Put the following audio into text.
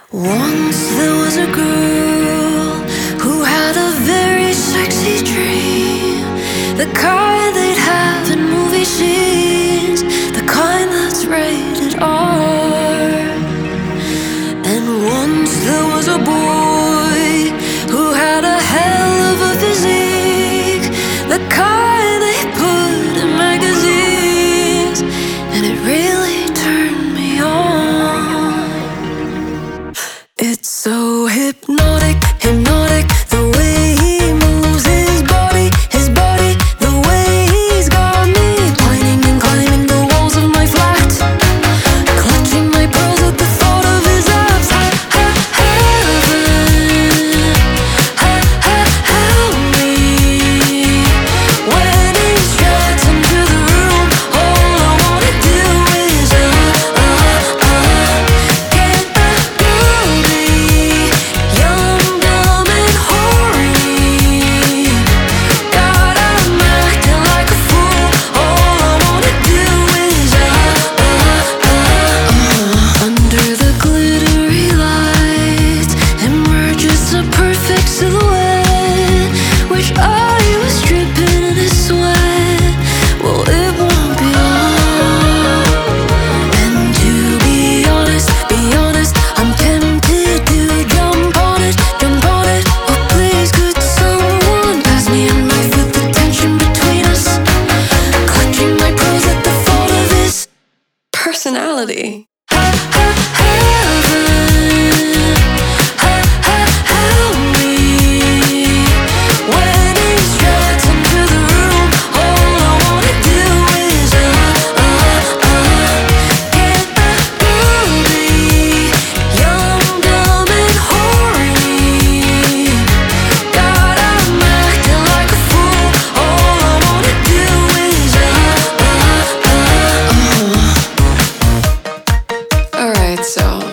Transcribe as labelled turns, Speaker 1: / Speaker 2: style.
Speaker 1: Once there was a girl who had a very sexy dream, the kind they'd have in movie scenes, the kind that's rated R. And once there was a boy who had a hell of a physique, the kind they put in magazines, and it really turned me on. It's so hypnotic, hypnotic, the way he moves his body, the way he's got me pining and climbing the walls of my flat, clutching my pearls at the thought of his abs. Help me. When he strides into the room, all I wanna do is get young, dumb, and hoary. God, I'm acting like a fool. All I wanna do is under the glittery lights emerges a perfect silhouette, which I was dripping in his sweat. Well, it won't be long. And to be honest, I'm tempted to jump on it. Oh, please, could someone pass me a knife with the tension between us, clutching my pearls at the thought of his personality. Help me. When he strides into the room, all I wanna do is get young, dumb, and hoary. God, I'm acting like a fool. All I wanna do is Alright, so